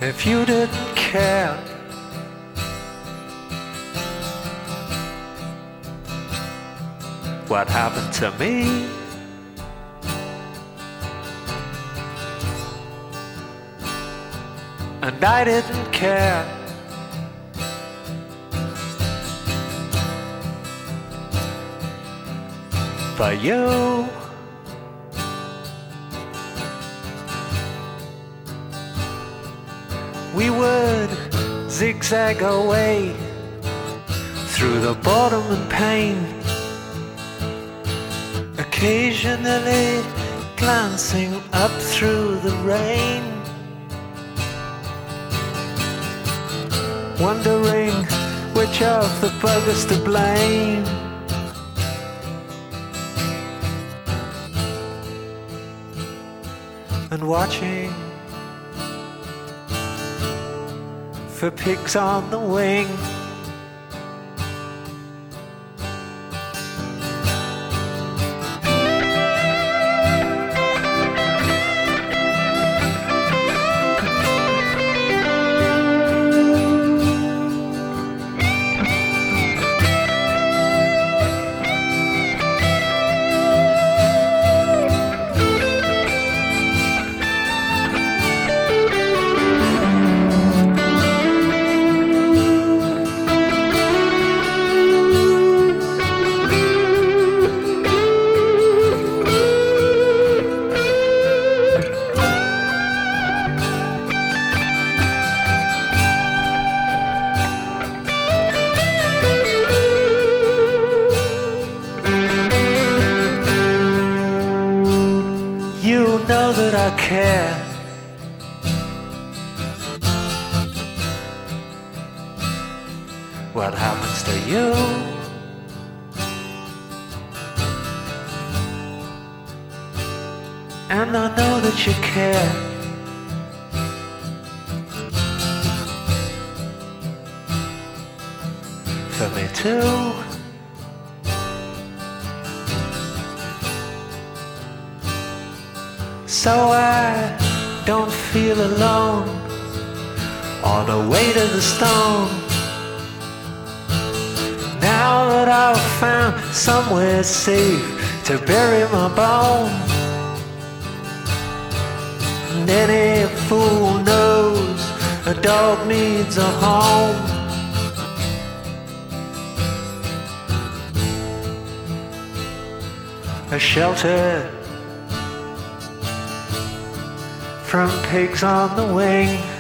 if you didn't care. What happened to me? And I didn't care. But you, we would zigzag our way through the boredom and pain, occasionally glancing up through the rain, wondering which of the buggers to blame. And watching for pigs on the wing. You know that I care. What happens to you? And I know that you care. For me too. So I don't feel alone on the way to the stone. Now that I've found somewhere safe to bury my bones, and any fool knows a dog needs a home. A shelter from pigs on the wing.